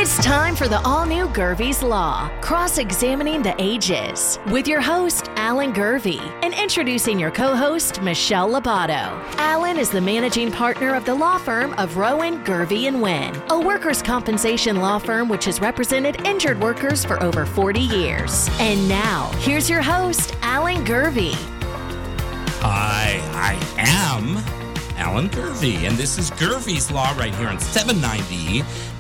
It's time for the all-new Gervie's Law, cross-examining the ages, with your host, Alan Gervie, and introducing your co-host, Michelle Lobato. Alan is the managing partner of the law firm of Rowan, Gervie & Wynn, a workers' compensation law firm which has represented injured workers for over 40 years. And now, here's your host, Alan Gervie. I am Alan Gervie, and this is Gervie's Law right here on 790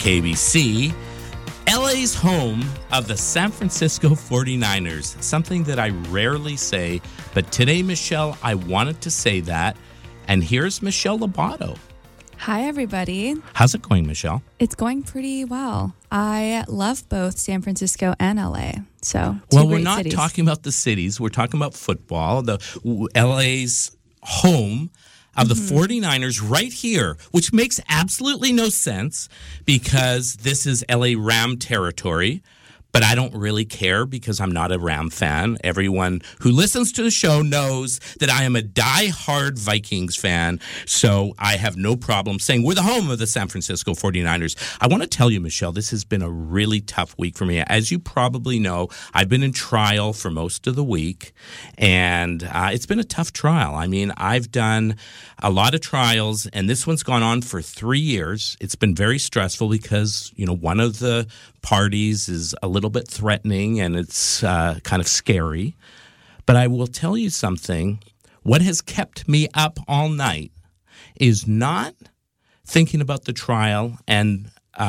KBC, LA's home of the San Francisco 49ers, something that I rarely say, but today, Michelle, I wanted to say that, and here's Michelle Lobato. Hi, everybody. How's it going, Michelle? It's going pretty well. I love both San Francisco and LA. So, well, we're not talking about the cities. We're talking about football, the LA's home of the 49ers right here, which makes absolutely no sense because this is LA Ram territory. But I don't really care because I'm not a Ram fan. Everyone who listens to the show knows that I am a die-hard Vikings fan, so I have no problem saying we're the home of the San Francisco 49ers. I want to tell you, Michelle, this has been a really tough week for me. As you probably know, I've been in trial for most of the week, and it's been a tough trial. I mean, I've done a lot of trials, and this one's gone on for 3 years. It's been very stressful because, you know, one of the parties is a little bit threatening and it's kind of scary. But I will tell you something. What has kept me up all night is not thinking about the trial and,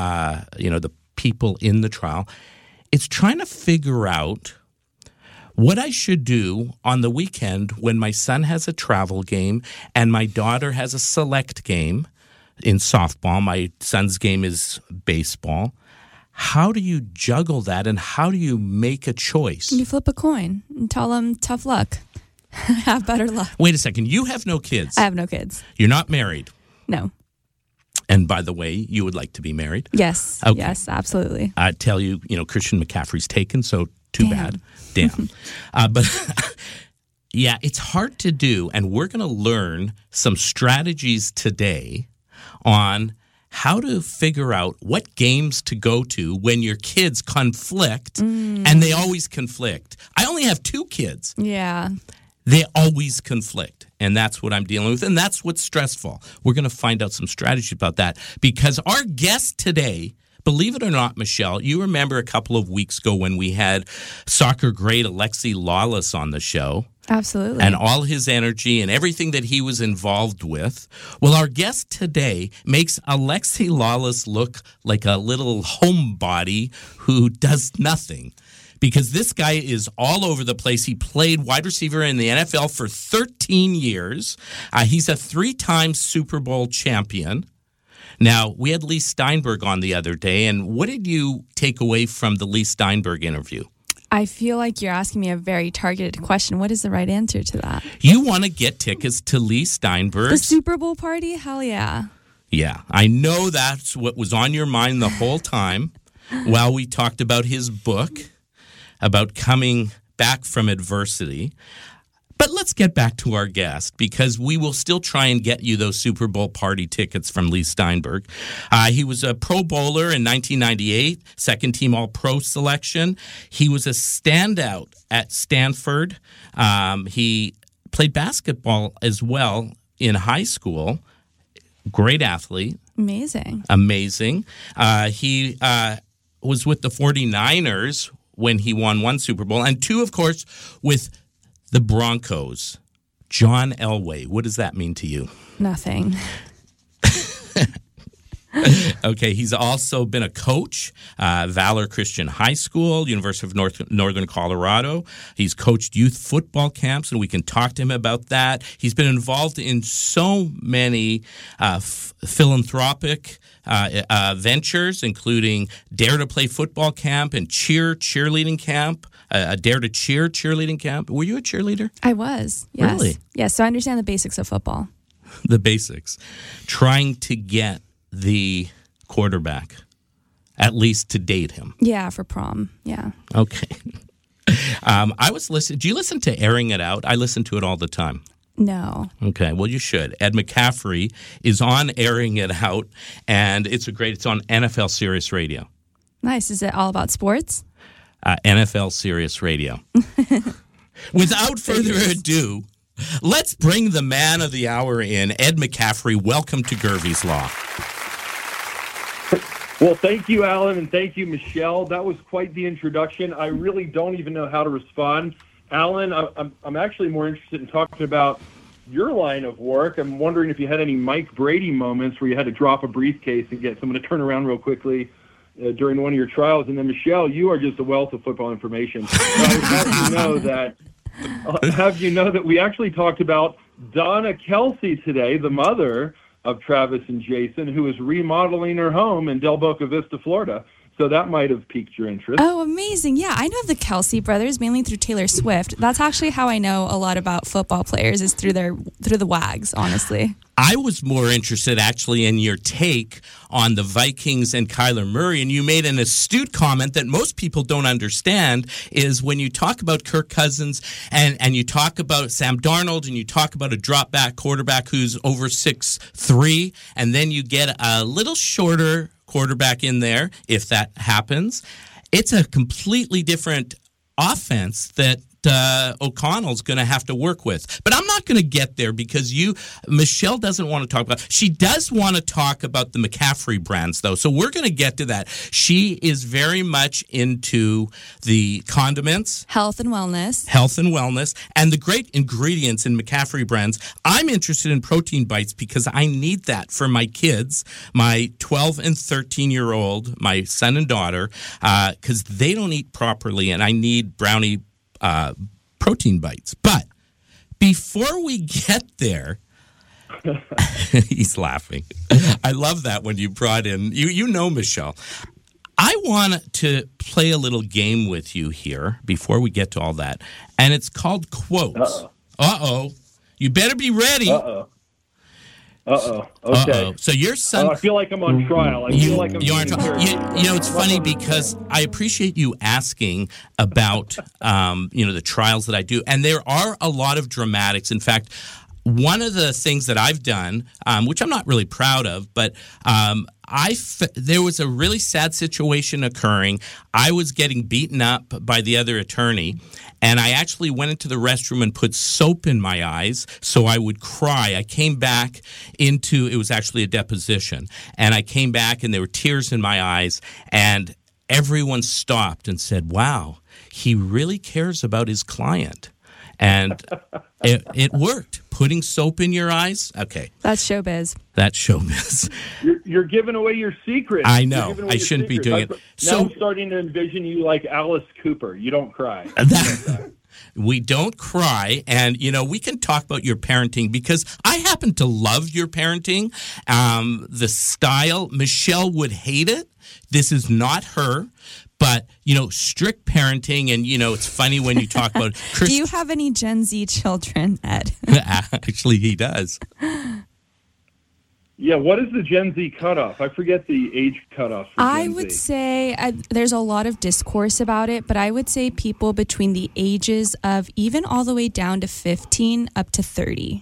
the people in the trial. It's trying to figure out what I should do on the weekend when my son has a travel game and my daughter has a select game in softball. My son's game is baseball. How do you juggle that, and how do you make a choice? You flip a coin and tell them tough luck. Have better luck. Wait a second. You have no kids. I have no kids. You're not married. No. And by the way, you would like to be married? Yes. Okay. Yes, absolutely. I tell you, Christian McCaffrey's taken, so too bad. Damn. But yeah, it's hard to do, and we're going to learn some strategies today on how to figure out what games to go to when your kids conflict, and they always conflict. I only have 2 kids. Yeah. They always conflict, and that's what I'm dealing with, and that's what's stressful. We're going to find out some strategy about that because our guest today, believe it or not, Michelle, you remember a couple of weeks ago when we had soccer great Alexi Lawless on the show. Absolutely. And all his energy and everything that he was involved with. Well, our guest today makes Alexi Lawless look like a little homebody who does nothing. Because this guy is all over the place. He played wide receiver in the NFL for 13 years. He's a 3-time Super Bowl champion. Now, we had Lee Steinberg on the other day, and what did you take away from the Lee Steinberg interview? I feel like you're asking me a very targeted question. What is the right answer to that? You want to get tickets to Lee Steinberg? The Super Bowl party? Hell yeah. Yeah, I know that's what was on your mind the whole time while we talked about his book, about coming back from adversity. But let's get back to our guest because we will still try and get you those Super Bowl party tickets from Lee Steinberg. He was a Pro Bowler in 1998, second-team All-Pro selection. He was a standout at Stanford. He played basketball as well in high school. Great athlete. Amazing. He was with the 49ers when he won 1 Super Bowl, and 2, of course, with the Broncos. John Elway, what does that mean to you? Nothing. Okay, he's also been a coach, Valor Christian High School, University of Northern Colorado. He's coached youth football camps, and we can talk to him about that. He's been involved in so many philanthropic ventures, including Dare to Play football camp and cheerleading camp, a Dare to Cheer cheerleading camp. Were you a cheerleader? I was, yes. Really? Yes, so I understand the basics of football. The basics. Trying to get the quarterback, at least to date him. Yeah, for prom. Yeah. Okay. I was listening. Do you listen to Airing It Out? I listen to it all the time. No. Okay, well, you should. Ed McCaffrey is on Airing It Out, and it's on NFL Sirius Radio. Nice. Is it all about sports? NFL Sirius Radio. Without further ado, let's bring the man of the hour in, Ed McCaffrey. Welcome to Gervie's Law. Well, thank you, Alan, and thank you, Michelle. That was quite the introduction. I really don't even know how to respond. Alan, I'm actually more interested in talking about your line of work. I'm wondering if you had any Mike Brady moments where you had to drop a briefcase and get someone to turn around real quickly during one of your trials. And then, Michelle, you are just a wealth of football information. So I would have you know that we actually talked about Donna Kelsey today, the mother of Travis and Jason, who is remodeling her home in Del Boca Vista, Florida. So that might have piqued your interest. Oh, amazing. Yeah, I know of the Kelsey brothers mainly through Taylor Swift. That's actually how I know a lot about football players is through the Wags, honestly. I was more interested actually in your take on the Vikings and Kyler Murray, and you made an astute comment that most people don't understand is when you talk about Kirk Cousins and you talk about Sam Darnold and you talk about a drop-back quarterback who's over 6'3", and then you get a little shorter quarterback in there, if that happens, it's a completely different offense that O'Connell's going to have to work with. But I'm not going to get there because Michelle doesn't want to talk about. She does want to talk about the McCaffrey brands, though. So we're going to get to that. She is very much into the condiments, health and wellness, and the great ingredients in McCaffrey brands. I'm interested in protein bites because I need that for my kids, my 12 and 13-year-old, my son and daughter, because they don't eat properly, and I need brownie protein bites. But before we get there, he's laughing. I love that when you brought in, you know, Michelle. I want to play a little game with you here before we get to all that. And it's called Quotes. Uh-oh. You better be ready. Uh-oh. Okay. So your son. I feel like I'm on trial. You know, it's funny because I appreciate you asking about, the trials that I do, and there are a lot of dramatics. In fact, one of the things that I've done, which I'm not really proud of, but there was a really sad situation occurring. I was getting beaten up by the other attorney, and I actually went into the restroom and put soap in my eyes so I would cry. I came back it was actually a deposition, and I came back and there were tears in my eyes, and everyone stopped and said, wow, he really cares about his client. And it worked. Putting soap in your eyes? Okay. That's showbiz. You're giving away your secret. I know. I shouldn't be doing it. Now I'm starting to envision you like Alice Cooper. You don't cry. We don't cry. And, we can talk about your parenting because I happen to love your parenting. The style, Michelle would hate it. This is not her. But, strict parenting, and, it's funny when you talk about... Do you have any Gen Z children, Ed? Actually, he does. Yeah, what is the Gen Z cutoff? I forget the age cutoff for Gen I would Z. say there's a lot of discourse about it, but I would say people between the ages of even all the way down to 15 up to 30.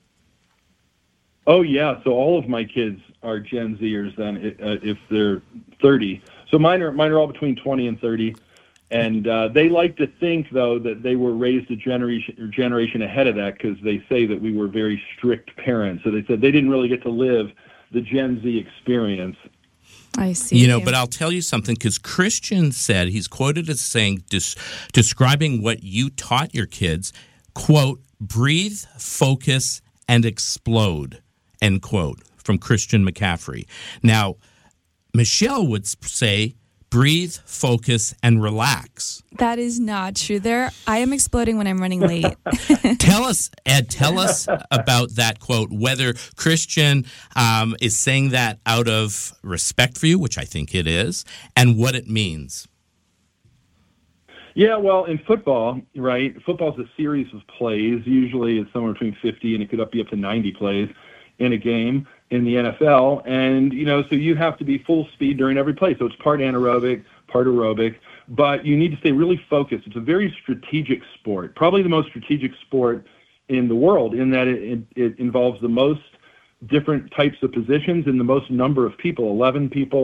Oh, yeah, so all of my kids are Gen Zers then, if they're 30. So mine are all between 20 and 30, and they like to think, though, that they were raised a generation ahead of that because they say that we were very strict parents. So they said they didn't really get to live the Gen Z experience. I see. But I'll tell you something, because Christian said, he's quoted as saying, describing what you taught your kids, quote, breathe, focus, and explode, end quote, from Christian McCaffrey. Now, Michelle would say, breathe, focus, and relax. That is not true. I am exploding when I'm running late. Tell us, Ed, about that quote, whether Christian is saying that out of respect for you, which I think it is, and what it means. Yeah, well, in football, right, football's a series of plays. Usually it's somewhere between 50 and it could be up to 90 plays in a game. In the NFL, and so you have to be full speed during every play. So it's part anaerobic, part aerobic, but you need to stay really focused. It's a very strategic sport, probably the most strategic sport in the world, in that it involves the most different types of positions and the most number of people, 11 people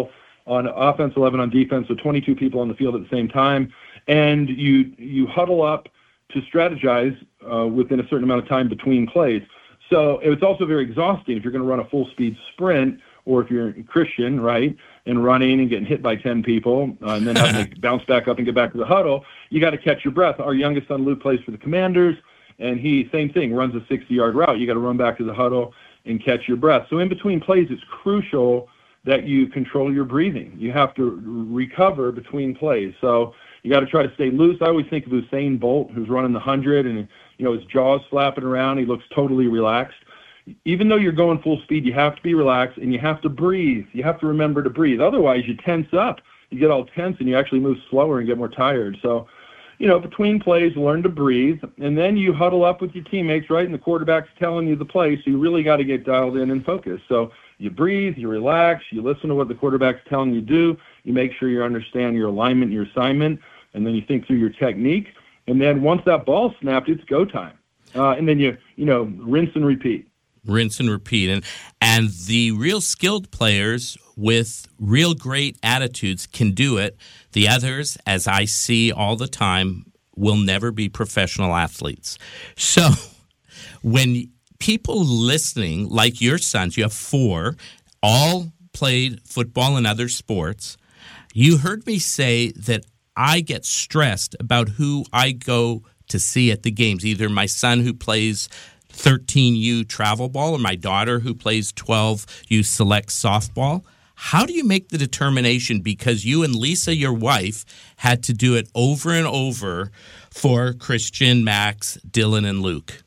on offense, 11 on defense, so 22 people on the field at the same time. And you huddle up to strategize within a certain amount of time between plays. So it's also very exhausting if you're going to run a full-speed sprint, or if you're a Christian, right, and running and getting hit by 10 people and then having to bounce back up and get back to the huddle. You got to catch your breath. Our youngest son, Luke, plays for the Commanders, and he, same thing, runs a 60-yard route. You got to run back to the huddle and catch your breath. So in between plays, it's crucial that you control your breathing. You have to recover between plays. So you got to try to stay loose. I always think of Usain Bolt, who's running the 100, and his jaw's flapping around. He looks totally relaxed. Even though you're going full speed, you have to be relaxed, and you have to breathe. You have to remember to breathe. Otherwise, you tense up. You get all tense, and you actually move slower and get more tired. So, between plays, learn to breathe, and then you huddle up with your teammates, right? And the quarterback's telling you the play, so you really got to get dialed in and focused. So you breathe, you relax, you listen to what the quarterback's telling you to do, you make sure you understand your alignment, your assignment, and then you think through your technique. And then once that ball's snapped, it's go time. And then you rinse and repeat. Rinse and repeat. And the real skilled players with real great attitudes can do it. The others, as I see all the time, will never be professional athletes. So when people listening, like your sons, you have 4, all played football and other sports, you heard me say that I get stressed about who I go to see at the games, either my son who plays 13U travel ball or my daughter who plays 12U select softball. How do you make the determination? Because you and Lisa, your wife, had to do it over and over for Christian, Max, Dylan, and Luke.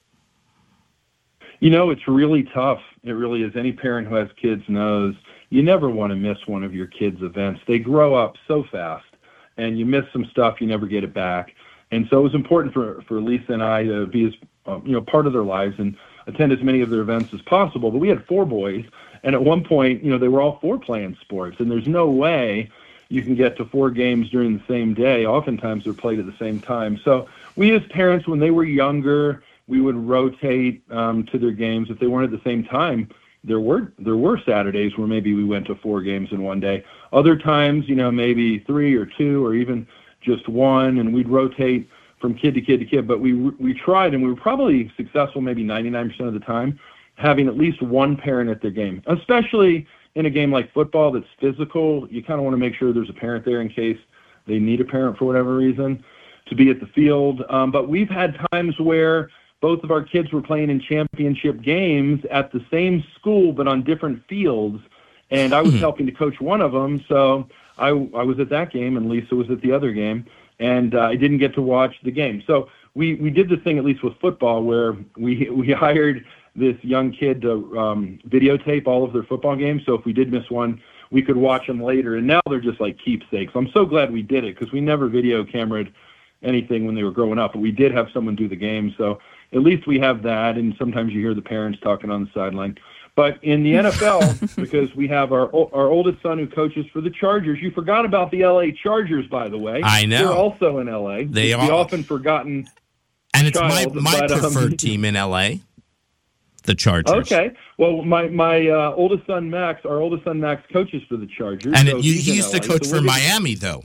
It's really tough. It really is. Any parent who has kids knows you never want to miss one of your kids' events. They grow up so fast, and you miss some stuff, you never get it back. And so it was important for Lisa and I to be as part of their lives and attend as many of their events as possible. But we had 4 boys, and at one point, they were all 4 playing sports, and there's no way you can get to 4 games during the same day. Oftentimes, they're played at the same time. So we as parents, when they were younger, we would rotate to their games. If they weren't at the same time, there were Saturdays where maybe we went to 4 games in one day. Other times, maybe 3 or 2 or even just 1, and we'd rotate from kid to kid to kid. But we tried, and we were probably successful maybe 99% of the time, having at least one parent at their game. Especially in a game like football that's physical, you kind of want to make sure there's a parent there in case they need a parent for whatever reason to be at the field. But we've had times where both of our kids were playing in championship games at the same school but on different fields, and I was helping to coach one of them, so I was at that game, and Lisa was at the other game, and I didn't get to watch the game. So we did the thing, at least with football, where we hired this young kid to videotape all of their football games, so if we did miss one, we could watch them later, and now they're just like keepsakes. I'm so glad we did it, because we never video cameraed anything when they were growing up, but we did have someone do the game, so at least we have that, and sometimes you hear the parents talking on the sideline. But in the NFL, because we have our oldest son who coaches for the Chargers. You forgot about the L.A. Chargers, by the way. I know. They're also in L.A. They are. The often forgotten And it's child, my preferred team in L.A., the Chargers. Okay. Well, my oldest son, Max, coaches for the Chargers. And so he used to coach for Miami, though.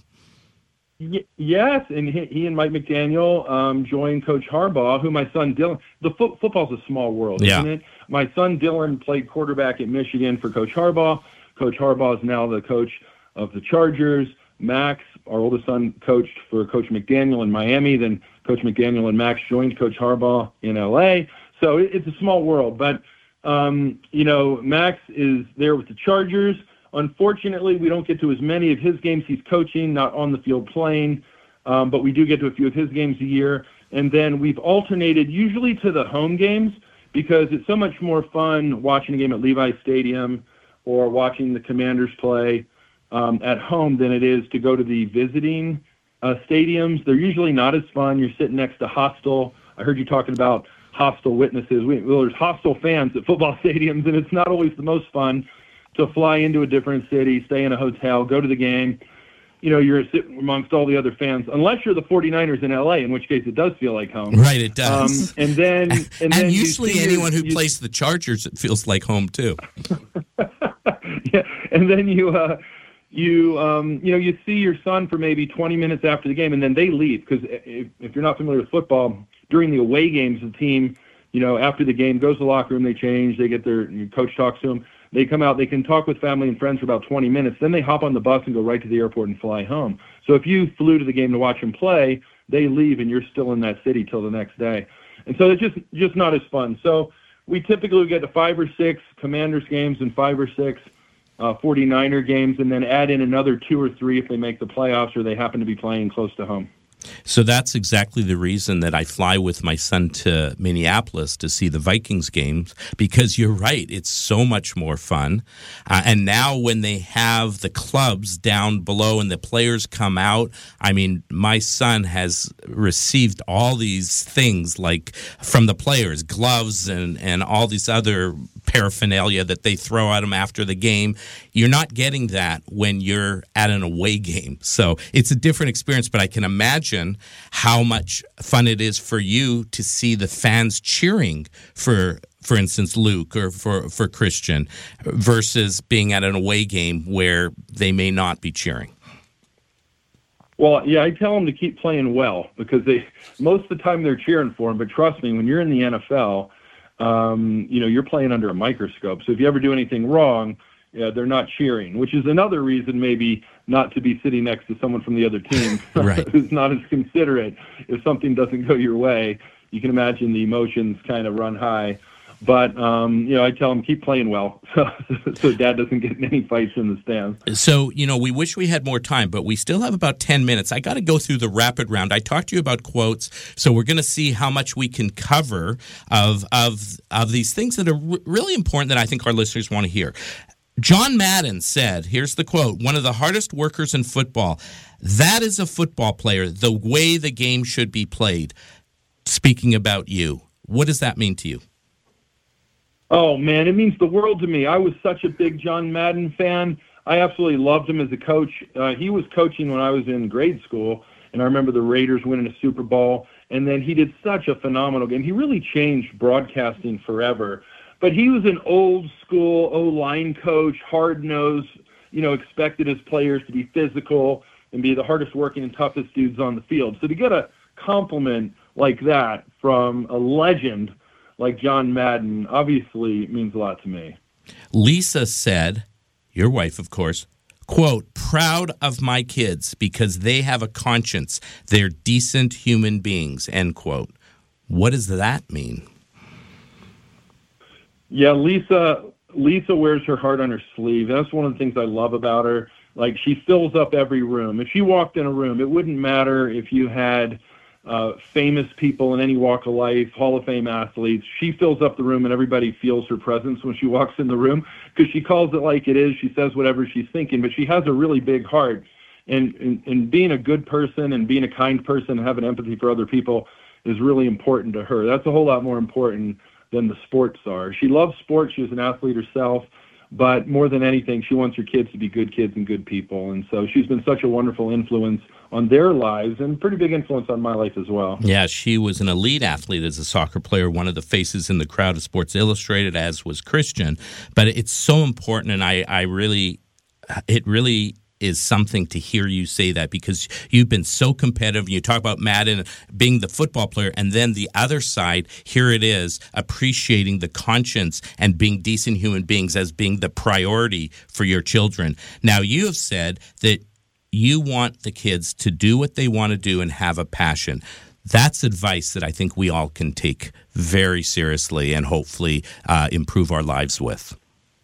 Yes, and he and Mike McDaniel joined Coach Harbaugh, who my son Dylan. Football's a small world, isn't it? My son Dylan played quarterback at Michigan for Coach Harbaugh. Coach Harbaugh is now the coach of the Chargers. Max, our oldest son, coached for Coach McDaniel in Miami. Then Coach McDaniel and Max joined Coach Harbaugh in L.A. So it's a small world. But, Max is there with the Chargers. Unfortunately, we don't get to as many of his games. He's coaching, not on the field playing, but we do get to a few of his games a year. And then we've alternated usually to the home games because it's so much more fun watching a game at Levi Stadium or watching the Commanders play at home than it is to go to the visiting stadiums. They're usually not as fun. You're sitting next to hostile. I heard you talking about hostile witnesses. There's hostile fans at football stadiums, and it's not always the most fun to fly into a different city, stay in a hotel, go to the game. You're sitting amongst all the other fans, unless you're the 49ers in LA, in which case it does feel like home. Right, it does. And then usually anyone who plays the Chargers, it feels like home too. Yeah, and then you you see your son for maybe 20 minutes after the game, and then they leave, because if you're not familiar with football, during the away games, the team, after the game goes to the locker room, they change, they get their coach talks to them, they come out, they can talk with family and friends for about 20 minutes, then they hop on the bus and go right to the airport and fly home. So if you flew to the game to watch them play, they leave and you're still in that city till the next day. And so it's just not as fun. So we typically get to 5 or 6 Commanders games and 5 or 6 49er games, and then add in another 2 or 3 if they make the playoffs or they happen to be playing close to home. So that's exactly the reason that I fly with my son to Minneapolis to see the Vikings games, because you're right, it's so much more fun. And now when they have the clubs down below and the players come out, I mean, my son has received all these things like from the players, gloves and all these other paraphernalia that they throw at him after the game. You're not getting that when you're at an away game. So it's a different experience, but I can imagine how much fun it is for you to see the fans cheering for instance, Luke or for Christian, versus being at an away game where they may not be cheering. Well, yeah, I tell them to keep playing well, because most of the time they're cheering for them. But trust me, when you're in the NFL, you're playing under a microscope. So if you ever do anything wrong, they're not cheering, which is another reason maybe not to be sitting next to someone from the other team right. who's not as considerate. If something doesn't go your way, you can imagine the emotions kind of run high. But, I tell them keep playing well so Dad doesn't get in any fights in the stands. So, we wish we had more time, but we still have about 10 minutes. I got to go through the rapid round. I talked to you about quotes, so we're going to see how much we can cover of these things that are really important that I think our listeners want to hear. John Madden said, here's the quote, "One of the hardest workers in football. That is a football player, the way the game should be played." Speaking about you, what does that mean to you? Oh, man, it means the world to me. I was such a big John Madden fan. I absolutely loved him as a coach. He was coaching when I was in grade school, and I remember the Raiders winning a Super Bowl, and then he did such a phenomenal game. He really changed broadcasting forever. But he was an old-school O-line coach, hard-nosed, expected his players to be physical and be the hardest-working and toughest dudes on the field. So to get a compliment like that from a legend like John Madden obviously means a lot to me. Lisa said, your wife, of course, quote, "Proud of my kids because they have a conscience. They're decent human beings," end quote. What does that mean? Yeah, Lisa wears her heart on her sleeve. That's one of the things I love about her. Like, she fills up every room. If she walked in a room, it wouldn't matter if you had famous people in any walk of life, Hall of Fame athletes. She fills up the room and everybody feels her presence when she walks in the room, because she calls it like it is. She says whatever she's thinking, but she has a really big heart. And being a good person and being a kind person and having empathy for other people is really important to her. That's a whole lot more important than the sports are. She loves sports. She was an athlete herself, but more than anything, she wants her kids to be good kids and good people. And so she's been such a wonderful influence on their lives and pretty big influence on my life as well. Yeah, she was an elite athlete as a soccer player, one of the faces in the crowd of Sports Illustrated, as was Christian. But it's so important, and it really is something to hear you say that, because you've been so competitive. You talk about Madden being the football player, and then the other side, here it is, appreciating the conscience and being decent human beings as being the priority for your children. Now, you have said that you want the kids to do what they want to do and have a passion. That's advice that I think we all can take very seriously and hopefully improve our lives with.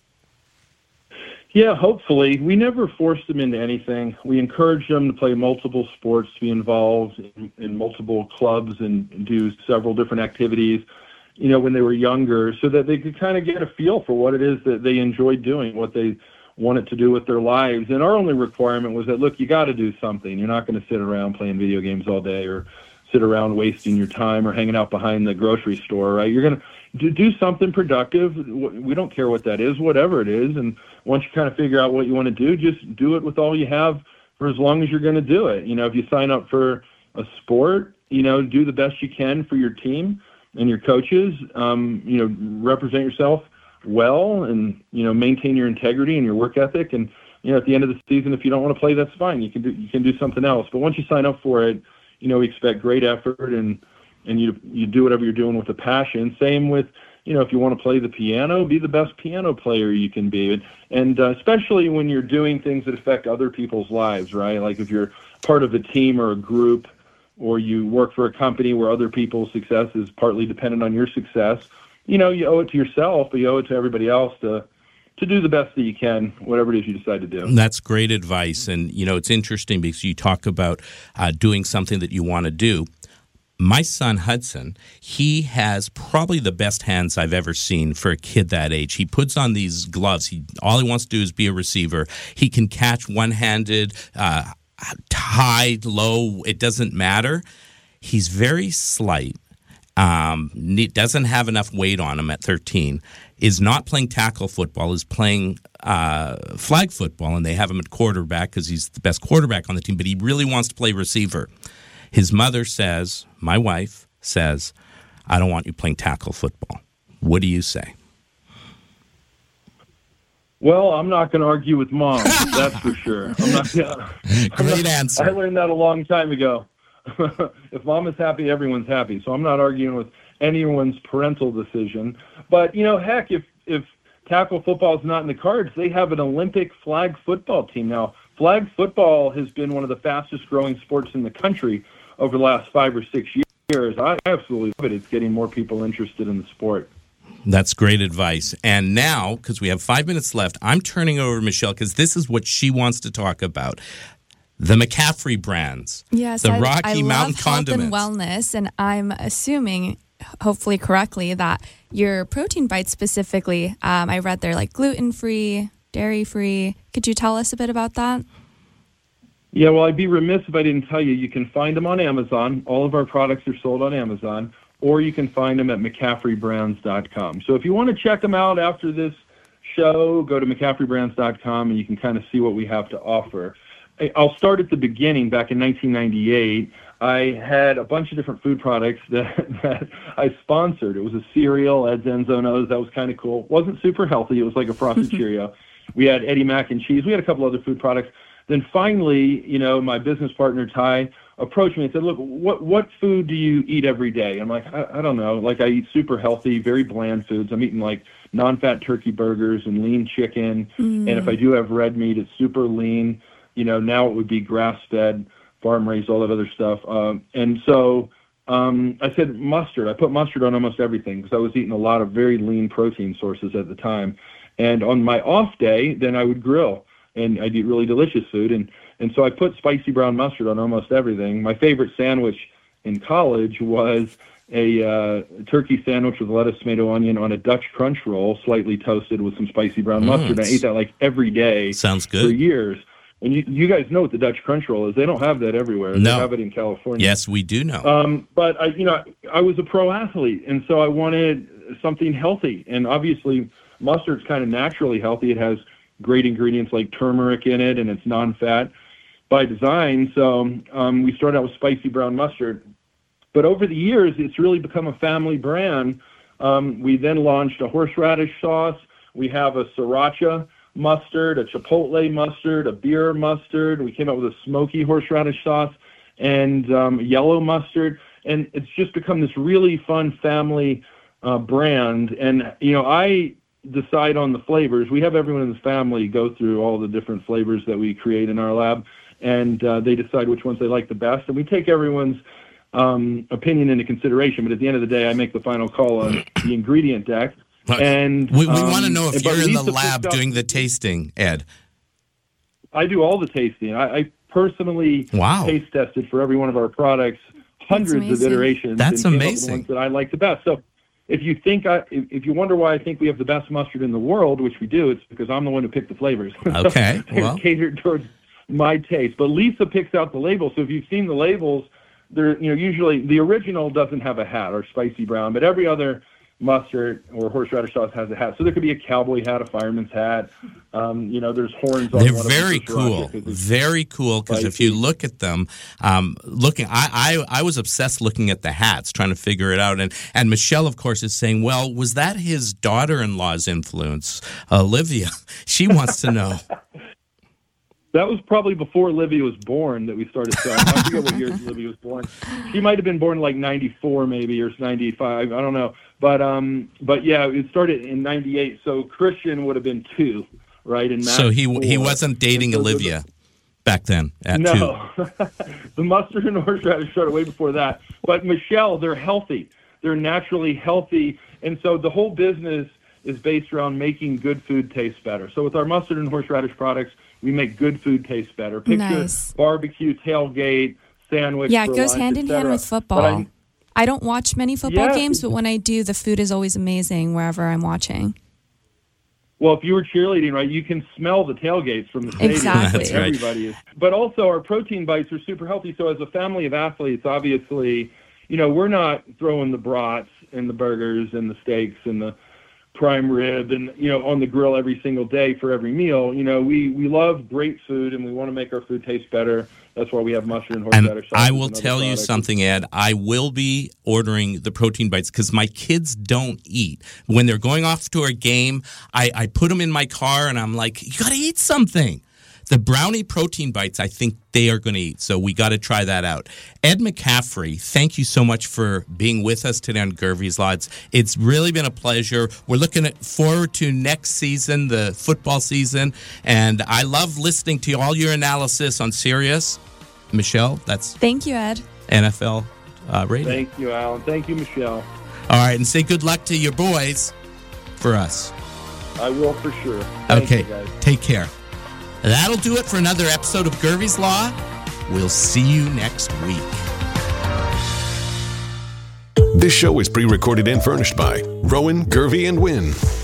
Yeah, hopefully. We never forced them into anything. We encouraged them to play multiple sports, to be involved in multiple clubs and do several different activities, when they were younger, so that they could kind of get a feel for what it is that they enjoyed doing, what they wanted to do with their lives. And our only requirement was that, look, you got to do something. You're not going to sit around playing video games all day or sit around wasting your time or hanging out behind the grocery store, right? You're going to do something productive. We don't care what that is, whatever it is. And once you kind of figure out what you want to do, just do it with all you have for as long as you're going to do it. If you sign up for a sport, do the best you can for your team and your coaches, represent yourself well and, maintain your integrity and your work ethic. And at the end of the season, if you don't want to play, that's fine. You can do something else. But once you sign up for it, we expect great effort, and you do whatever you're doing with a passion. Same with, if you want to play the piano, be the best piano player you can be. And especially when you're doing things that affect other people's lives, right? Like if you're part of a team or a group, or you work for a company where other people's success is partly dependent on your success, you owe it to yourself, but you owe it to everybody else to do the best that you can, whatever it is you decide to do. That's great advice. And, it's interesting because you talk about doing something that you want to do. My son, Hudson, he has probably the best hands I've ever seen for a kid that age. He puts on these gloves. All he wants to do is be a receiver. He can catch one-handed, high, low. It doesn't matter. He's very slight. Doesn't have enough weight on him at 13. Is not playing tackle football. Is playing flag football, and they have him at quarterback because he's the best quarterback on the team. But he really wants to play receiver. His mother says, my wife says, I don't want you playing tackle football. What do you say? Well, I'm not going to argue with Mom, that's for sure. Great answer. I learned that a long time ago. If Mom is happy, everyone's happy. So I'm not arguing with anyone's parental decision. But, heck, if tackle football is not in the cards, they have an Olympic flag football team. Now, flag football has been one of the fastest growing sports in the country over the last 5 or 6 years. I absolutely love it. It's getting more people interested in the sport. That's great advice. And now, because we have 5 minutes left, I'm turning over to Michelle because this is what she wants to talk about. The McCaffrey brands. Yes, the Rocky I Mountain love condiments. Health and wellness, and I'm assuming, hopefully correctly, that your protein bites specifically, I read they're like gluten-free, dairy-free. Could you tell us a bit about that? Yeah, well, I'd be remiss if I didn't tell you. You can find them on Amazon. All of our products are sold on Amazon, or you can find them at McCaffreyBrands.com. So if you want to check them out after this show, go to McCaffreyBrands.com, and you can kind of see what we have to offer. I'll start at the beginning. Back in 1998, I had a bunch of different food products that I sponsored. It was a cereal, Ed's Enzonos. That was kind of cool. It wasn't super healthy. It was like a frosted Cheerio. We had Eddie Mac and Cheese. We had a couple other food products. Then finally, my business partner, Ty, approached me and said, look, what food do you eat every day? I'm like, I don't know. Like, I eat super healthy, very bland foods. I'm eating like non-fat turkey burgers and lean chicken. And if I do have red meat, it's super lean. Now it would be grass-fed, farm-raised, all that other stuff. And so I said mustard. I put mustard on almost everything because I was eating a lot of very lean protein sources at the time. And on my off day, then I would grill. And I'd eat really delicious food. And so I put spicy brown mustard on almost everything. My favorite sandwich in college was a turkey sandwich with lettuce, tomato, onion on a Dutch crunch roll, slightly toasted with some spicy brown mustard. I ate that like every day. Sounds good. For years. And you guys know what the Dutch crunch roll is. They don't have that everywhere. No. They have it in California. Yes, we do know. But I was a pro athlete, and so I wanted something healthy. And obviously, mustard's kind of naturally healthy. It has great ingredients like turmeric in it, and it's non-fat by design. So we started out with spicy brown mustard. But over the years, it's really become a family brand. We then launched a horseradish sauce. We have a sriracha mustard, a chipotle mustard, a beer mustard. We came out with a smoky horseradish sauce and yellow mustard. And it's just become this really fun family brand. And, I decide on the flavors. We have everyone in the family go through all the different flavors that we create in our lab, and they decide which ones they like the best. And we take everyone's opinion into consideration, but at the end of the day, I make the final call on the ingredient deck. And we want to know if you're in the Lisa lab doing the tasting, Ed. I do all the tasting. I personally taste tested for every one of our products, hundreds of iterations. That's and amazing. The ones that I like the best. So if you wonder why I think we have the best mustard in the world, which we do, it's because I'm the one who picked the flavors. Okay, They're catered towards my taste. But Lisa picks out the labels. So if you've seen the labels, they're usually the original doesn't have a hat or spicy brown, but every other mustard or horseradish sauce has a hat. So there could be a cowboy hat, a fireman's hat. There's horns on They're one very of them. cool. Very cool, because if you look at them, I was obsessed looking at the hats, trying to figure it out. And Michelle, of course, is saying, well, was that his daughter-in-law's influence, Olivia? She wants to know. That was probably before Olivia was born that we started selling. I forget what year Olivia was born. She might have been born like 94 maybe or 95. I don't know. But yeah, it started in 98. So Christian would have been 2, right? And so he wasn't dating Olivia back then at 2. The mustard and horseradish started way before that. But Michelle, they're healthy. They're naturally healthy. And so the whole business is based around making good food taste better. So with our mustard and horseradish products, we make good food taste better. Picture barbecue, tailgate, sandwich. Yeah, it goes hand in hand with football. I don't watch many football games, but when I do, the food is always amazing wherever I'm watching. Well, if you were cheerleading, right, you can smell the tailgates from the stadium. Exactly. That's right. Everybody is. But also our protein bites are super healthy. So as a family of athletes, obviously, we're not throwing the brats and the burgers and the steaks and the prime rib and, on the grill every single day for every meal. We love great food and we want to make our food taste better. That's why we have mustard and horseradish. And I will tell you something, Ed. I will be ordering the protein bites because my kids don't eat. When they're going off to a game, I put them in my car and I'm like, you got to eat something. The brownie protein bites, I think they are going to eat. So we got to try that out. Ed McCaffrey, thank you so much for being with us today on Gervie's Law. It's really been a pleasure. We're looking forward to next season, the football season. And I love listening to all your analysis on Sirius. Michelle, Thank you, Ed. NFL radio. Thank you, Alan. Thank you, Michelle. All right, and say good luck to your boys for us. I will for sure. Thank you, guys. Take care. That'll do it for another episode of Gervie's Law. We'll see you next week. This show is pre-recorded and furnished by Rowan, Gervie, and Wynn.